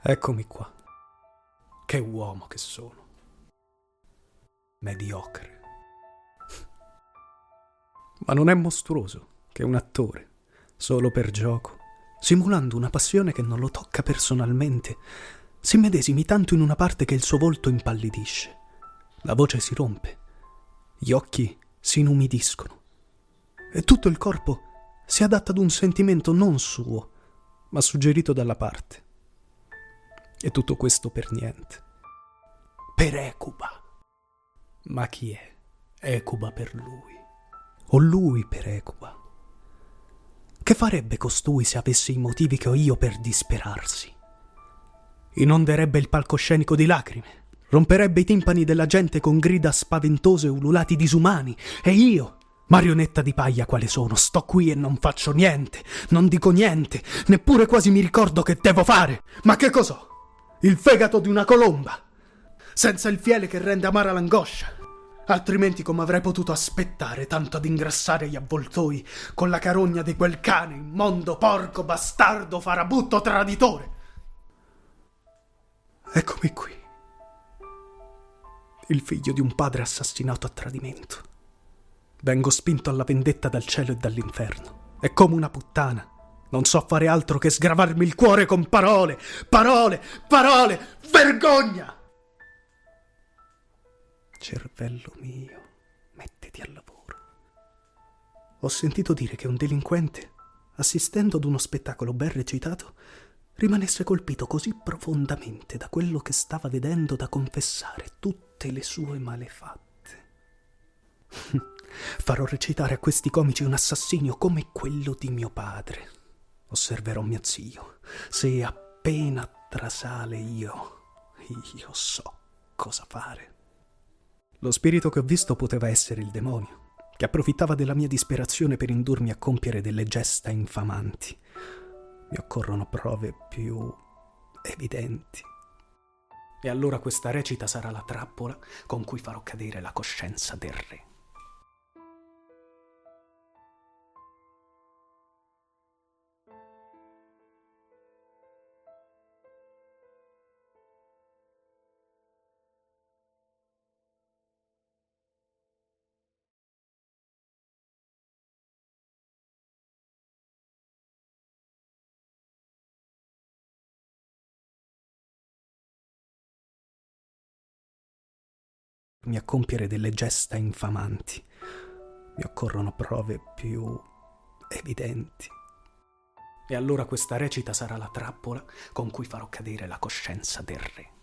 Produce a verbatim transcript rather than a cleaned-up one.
Eccomi qua. Che uomo che sono. Mediocre. Ma non è mostruoso che un attore, solo per gioco, simulando una passione che non lo tocca personalmente, si medesimi tanto in una parte che il suo volto impallidisce, la voce si rompe, gli occhi si inumidiscono e tutto il corpo si adatta ad un sentimento non suo, ma suggerito dalla parte. E tutto questo per niente. Per Ecuba. Ma chi è Ecuba per lui? O lui per Ecuba? Che farebbe costui se avesse i motivi che ho io per disperarsi? Inonderebbe il palcoscenico di lacrime, romperebbe i timpani della gente con grida spaventose e ululati disumani, e io, marionetta di paglia quale sono, sto qui e non faccio niente, non dico niente, neppure quasi mi ricordo che devo fare. Ma che cos'ho? Il fegato di una colomba, senza il fiele che rende amara l'angoscia. Altrimenti come avrei potuto aspettare tanto ad ingrassare gli avvoltoi con la carogna di quel cane immondo, porco, bastardo, farabutto, traditore? Eccomi qui, il figlio di un padre assassinato a tradimento. Vengo spinto alla vendetta dal cielo e dall'inferno, e come una puttana non so fare altro che sgravarmi il cuore con parole, parole, parole, vergogna! Cervello mio, mettiti al lavoro. Ho sentito dire che un delinquente, assistendo ad uno spettacolo ben recitato, rimanesse colpito così profondamente da quello che stava vedendo da confessare tutte le sue malefatte. Farò recitare a questi comici un assassinio come quello di mio padre. Osserverò mio zio. Se appena trasale io, io so cosa fare. Lo spirito che ho visto poteva essere il demonio, che approfittava della mia disperazione per indurmi a compiere delle gesta infamanti. Mi occorrono prove più evidenti. E allora questa recita sarà la trappola con cui farò cadere la coscienza del re. A compiere delle gesta infamanti. Mi occorrono prove più evidenti. E allora questa recita sarà la trappola con cui farò cadere la coscienza del re.